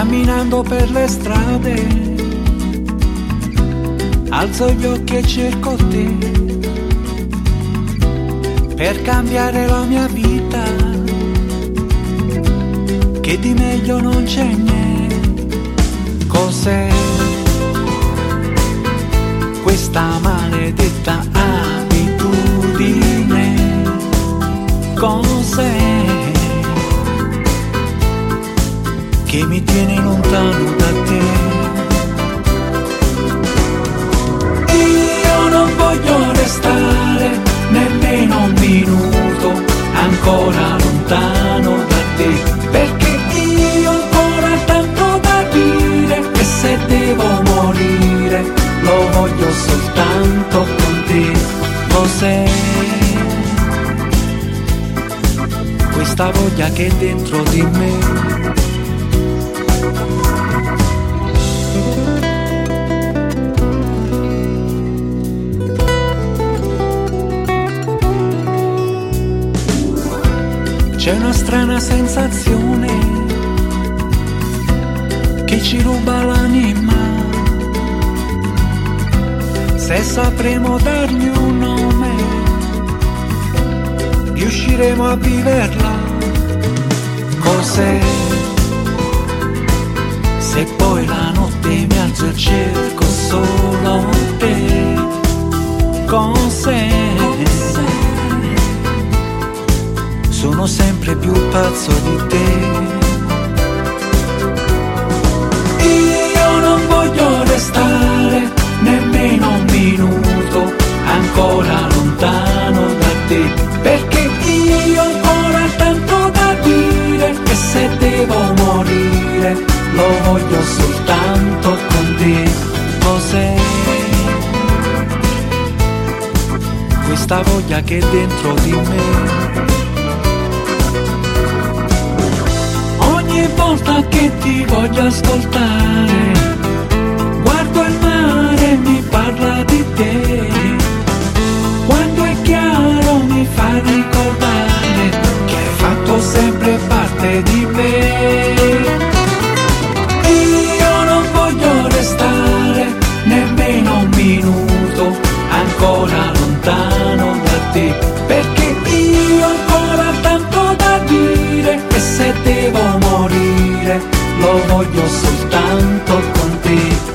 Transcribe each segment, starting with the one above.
Camminando per le strade, alzo gli occhi e cerco te, per cambiare la mia vita, che di meglio non c'è niente. Cos'è questa maledetta abitudine? Cos'è che mi tiene lontano da te? Io non voglio restare nemmeno un minuto ancora lontano da te, perché io ho ancora tanto da dire, e se devo morire lo voglio soltanto con te. Cos'è questa voglia che è dentro di me? C'è una strana sensazione che ci ruba l'anima. Se sapremo dargli un nome, riusciremo a viverla. Cos'è se poi la notte mi alzo e cerco solo te? Cos'è? Sono sempre più pazzo di te. Io non voglio restare nemmeno un minuto ancora lontano da te, perché io ho ancora tanto da dire, e se devo morire lo voglio soltanto con te. Cos'è questa voglia che è dentro di me? Ogni volta che ti voglio ascoltare, guardo il mare e mi parla di te. Quando è chiaro mi fa ricordare che hai fatto sempre parte di me. Io non voglio restare nemmeno un minuto ancora lontano da te, perché io ho ancora tanto da dire, e se devo morire lo voglio soltanto con te.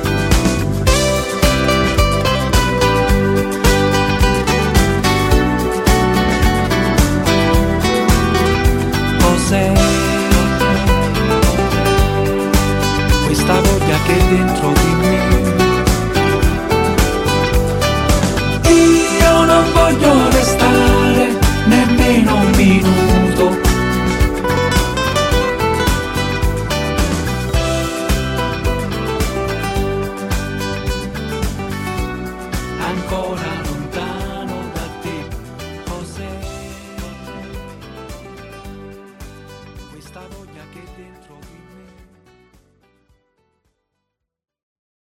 Cos'è questa voglia che è dentro di me? Io non voglio restare nemmeno un minuto ancora